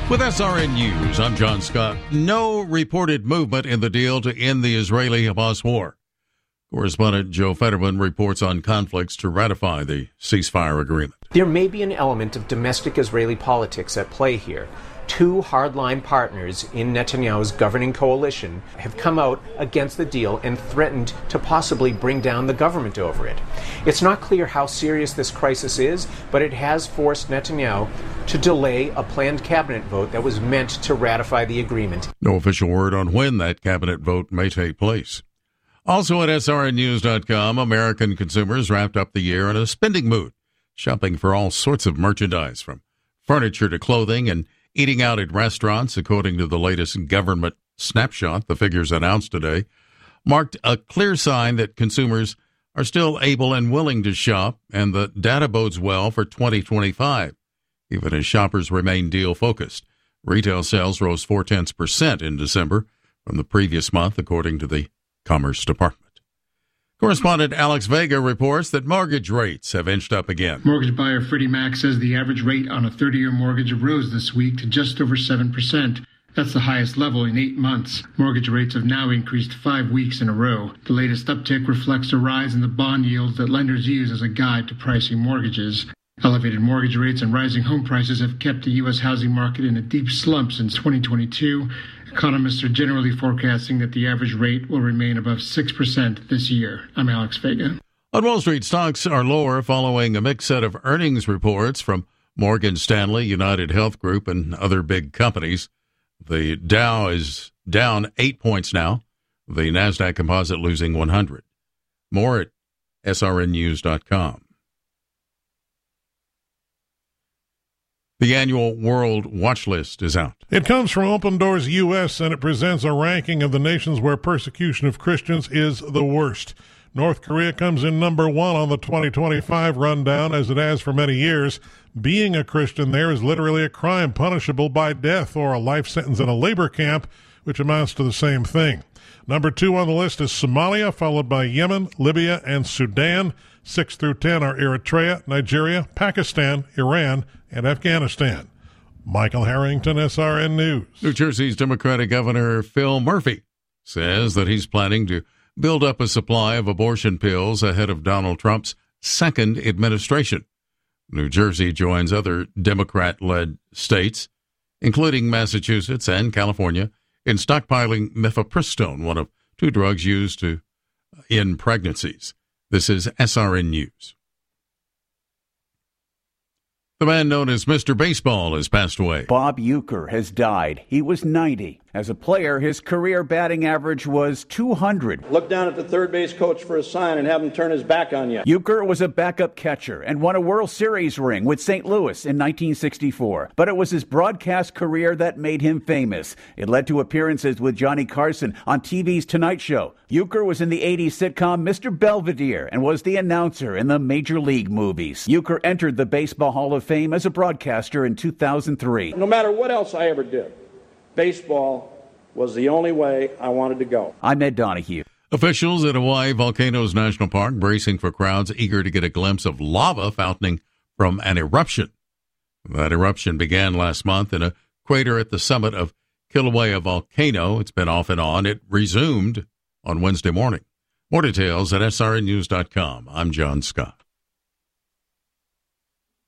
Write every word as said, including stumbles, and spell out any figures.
With S R N News, I'm John Scott. No reported movement in the deal to end the Israeli-Hamas war. Correspondent Joe Fetterman reports on conflicts to ratify the ceasefire agreement. There may be an element of domestic Israeli politics at play here. Two hardline partners in Netanyahu's governing coalition have come out against the deal and threatened to possibly bring down the government over it. It's not clear how serious this crisis is, but it has forced Netanyahu to delay a planned cabinet vote that was meant to ratify the agreement. No official word on when that cabinet vote may take place. Also at S R N news dot com, American consumers wrapped up the year in a spending mood, shopping for all sorts of merchandise, from furniture to clothing and eating out at restaurants. According to the latest government snapshot, the figures announced today marked a clear sign that consumers are still able and willing to shop, and the data bodes well for twenty twenty-five, even as shoppers remain deal-focused. Retail sales rose four-tenths percent in December from the previous month, according to the Commerce Department. Correspondent Alex Vega reports that mortgage rates have inched up again. Mortgage buyer Freddie Mac says the average rate on a thirty-year mortgage rose this week to just over seven percent. That's the highest level in eight months. Mortgage rates have now increased five weeks in a row. The latest uptick reflects a rise in the bond yields that lenders use as a guide to pricing mortgages. Elevated mortgage rates and rising home prices have kept the U S housing market in a deep slump since twenty twenty-two. Economists are generally forecasting that the average rate will remain above six percent this year. I'm Alex Vega. On Wall Street, stocks are lower following a mixed set of earnings reports from Morgan Stanley, United Health Group, and other big companies. The Dow is down eight points now. The NASDAQ Composite losing one hundred. More at S R N news dot com. The annual World Watch List is out. It comes from Open Doors U S, and it presents a ranking of the nations where persecution of Christians is the worst. North Korea comes in number one on the twenty twenty-five rundown, as it has for many years. Being a Christian there is literally a crime punishable by death or a life sentence in a labor camp, which amounts to the same thing. Number two on the list is Somalia, followed by Yemen, Libya, and Sudan. Six through ten are Eritrea, Nigeria, Pakistan, Iran, and Afghanistan. Michael Harrington, S R N News. New Jersey's Democratic Governor Phil Murphy says that he's planning to build up a supply of abortion pills ahead of Donald Trump's second administration. New Jersey joins other Democrat-led states, including Massachusetts and California, in stockpiling mifepristone, one of two drugs used to end pregnancies. This is S R N News. The man known as Mister Baseball has passed away. Bob Uecker has died. He was ninety. As a player, his career batting average was two hundred. Look down at the third base coach for a sign and have him turn his back on you. Uecker was a backup catcher and won a World Series ring with Saint Louis in nineteen sixty-four. But it was his broadcast career that made him famous. It led to appearances with Johnny Carson on T V's Tonight Show. Uecker was in the eighties sitcom Mister Belvedere and was the announcer in the Major League movies. Uecker entered the Baseball Hall of Fame as a broadcaster in two thousand three. No matter what else I ever did, baseball was the only way I wanted to go. I'm Ed Donahue. Officials at Hawaii Volcanoes National Park bracing for crowds eager to get a glimpse of lava fountaining from an eruption. That eruption began last month in a crater at the summit of Kilauea Volcano. It's been off and on. It resumed on Wednesday morning. More details at S R N news dot com. I'm John Scott.